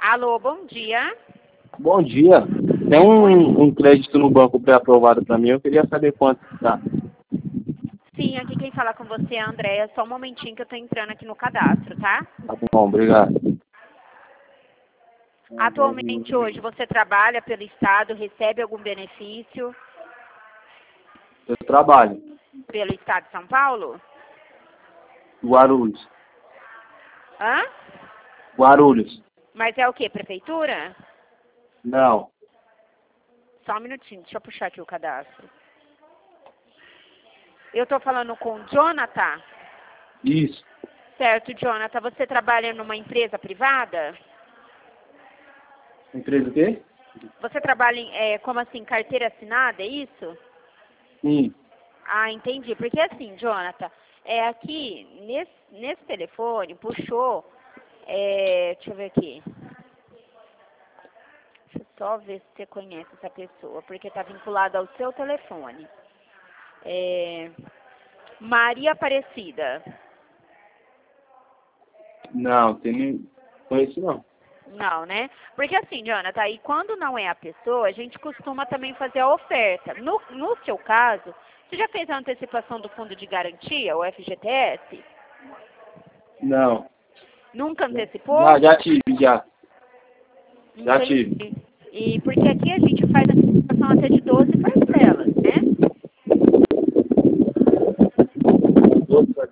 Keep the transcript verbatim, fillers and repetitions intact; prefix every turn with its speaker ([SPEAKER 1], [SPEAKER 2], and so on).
[SPEAKER 1] Alô, bom dia.
[SPEAKER 2] Bom dia. Tem um, um crédito no banco pré-aprovado para mim, eu queria saber quanto está.
[SPEAKER 1] Sim, aqui quem fala com você é a Andréia. Só um momentinho que eu tô entrando aqui no cadastro, tá?
[SPEAKER 2] Tá bom, obrigado.
[SPEAKER 1] Atualmente, hoje, você trabalha pelo Estado, recebe algum benefício
[SPEAKER 2] Eu trabalho.
[SPEAKER 1] pelo Estado de São Paulo?
[SPEAKER 2] Guarulhos.
[SPEAKER 1] Hã?
[SPEAKER 2] Guarulhos.
[SPEAKER 1] Mas é o quê? Prefeitura?
[SPEAKER 2] Não.
[SPEAKER 1] Só um minutinho, deixa eu puxar aqui o cadastro. Eu tô falando com o Jonathan.
[SPEAKER 2] Isso.
[SPEAKER 1] Certo, Jonathan. Você trabalha numa empresa privada?
[SPEAKER 2] Empresa o quê?
[SPEAKER 1] Você trabalha em, é, como assim, carteira assinada, é isso?
[SPEAKER 2] Sim.
[SPEAKER 1] Ah, entendi. Porque assim, Jonathan, é aqui, nesse, nesse telefone, puxou, é, deixa eu ver aqui. Deixa eu só ver se você conhece essa pessoa, porque está vinculado ao seu telefone. É, Maria Aparecida.
[SPEAKER 2] Não, tem nem... Conheço não.
[SPEAKER 1] Não, né? Porque assim, Jonathan, e quando não é a pessoa, a gente costuma também fazer a oferta. No, no seu caso, você já fez a antecipação do fundo de garantia, o F G T S?
[SPEAKER 2] Não.
[SPEAKER 1] Nunca antecipou?
[SPEAKER 2] Já, já tive, já. Já
[SPEAKER 1] Entendi.
[SPEAKER 2] tive.
[SPEAKER 1] E porque aqui a gente faz a antecipação até de doze parcelas, né?